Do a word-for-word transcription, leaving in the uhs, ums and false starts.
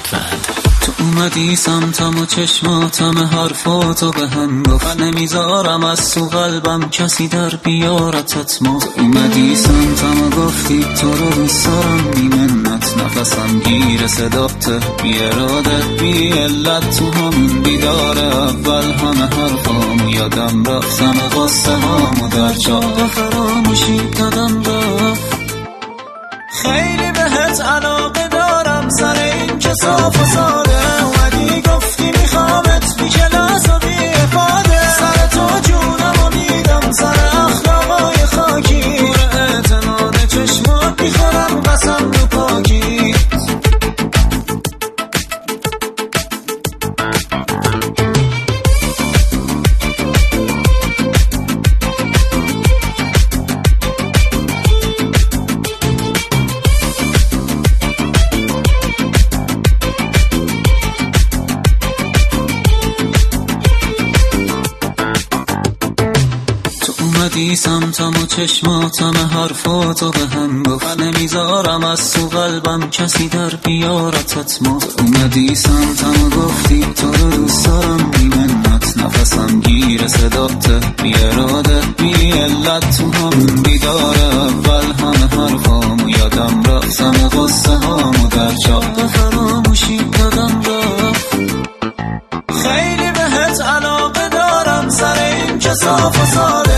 بند. تو اومدی سمتم و چشماتم حرفاتو به هم گفت، نمیذارم از تو قلبم کسی در بیارتت ما. تو اومدی سمتم و گفتی تو رو دوست دارم بی منت، نفسم گیر صدات بی اراده بی علت، تو همون بیدار اول همه حرفامو یادم رفت، همه قصه هامو در چاه فراموشی دادم رفت. خیلی بهت علاقه دارم سر این که صاف و ساده، اومدی گفتی میخوامت بی کلاس و بی افاده، سر تو جونم و میدم سر اخلاقای خاکی، پر اعتماد چشمات میخورم قسم تو پاکی. اومدی سمتم و چشماتم حرفاتو به هم گفت، نمیذارم از تو قلبم کسی در بیارتت ما. اومدی سمتم و گفتی تو رو دوست دارم بی منت، نفسم گیر صدات بی اراده بی علت، تو همون بیدار اول همه حرفامو یادم رفت، همه قصه هامو در چاه فراموشی دادم رفت. خیلی بهت علاقه دارم سر این که صاف و ساده،